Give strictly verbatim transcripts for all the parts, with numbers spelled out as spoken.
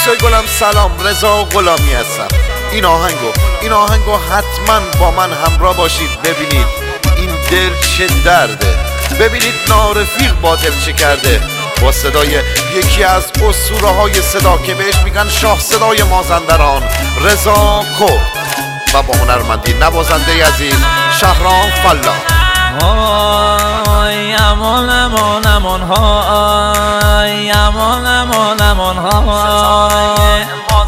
دوستای گلم سلام، رضا غلامی هستم. این آهنگو این آهنگو حتما با من همراه باشید ببینید این دل چه درده، ببینید نارفیق با دل چه کرده، با صدای یکی از اسطوره های صدا که بهش میگن شاه صدای مازندران، رضا کرد، و با هنرمندی نوازنده عزیز شهرام فلاح. های امان امان امان های امان امان امان های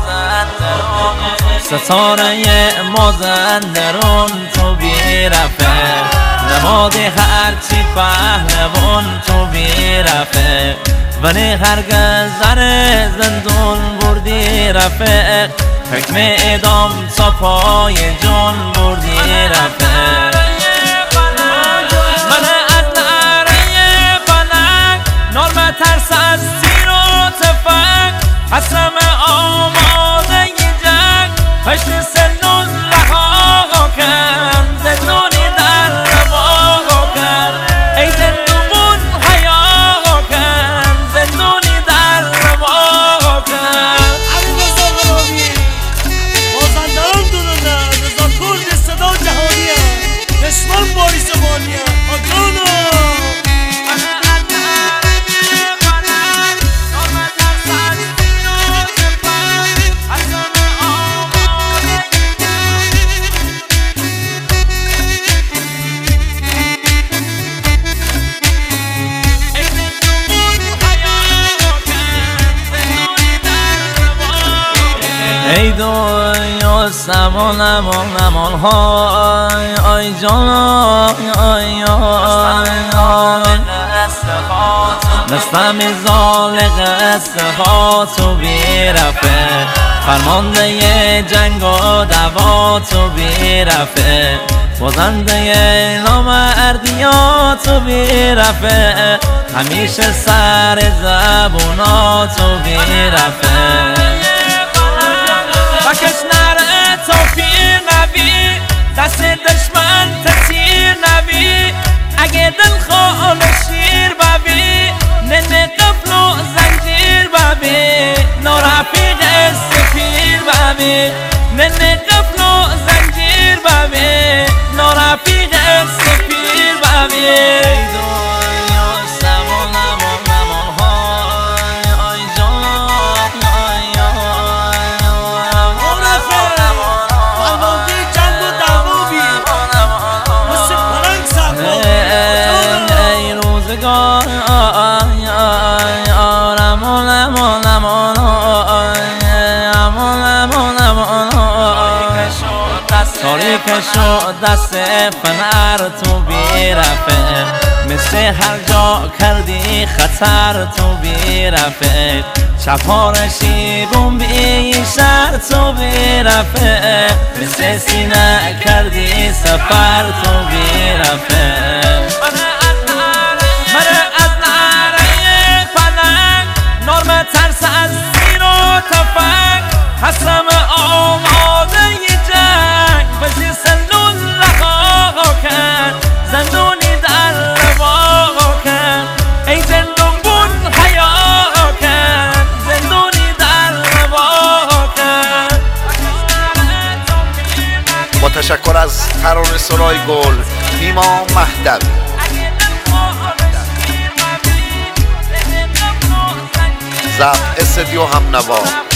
ستاره مازندران تو بیرفه، نماد هرچی پهلوان تو بیرفه، ولی هرگز زر زندون بردی رفه، حکم اعدام تا پای جان بردی رفه. ترس از تیر و تفنگ حسم آماده جنگ، پشت سنون رها کن زندونی در روا کن، ای زندون حیا کن زندونی در روا کن. علی رضا غلامی مازندران دوننده، رضا کرد صدا جهانیه، دشمن باری زبانیه آگانا. ای دنیا سمان امان امان های آی جان آی آی دستم زالق استخا تو بیرفه، فرمانده جنگ و دوا تو بیرفه، بازنده نامردیا تو بیرفه، همیشه سر زبونا تو بیرفه. بکش نره تا پیر نبی، دست دشمن تیر نبی، اگه دل خال شیر ببی، ننه قفل و زنجیر ببی، نارفیق سفیر ببی، ننه قفل و زنجیر ببی، نارفیق سفیر ببی. تاریک شد دست فنر تو بیرفه، مثل هر جا کردی خطر تو بیرفه، چپارشی بومبی شهر تو بیرفه، مثل سینه کردی سفر تو بیرفه. مره از نعره پلنگ نرم ترس از زیر و تفنگ، حسم آماده جنگ بزی سنون رها کن زندونی در روا کن، ای زندون بون حیا کن زندونی در روا کن. با تشکر از ترانه سرای گل نیما مهدوی. ضبط استودیو همنوا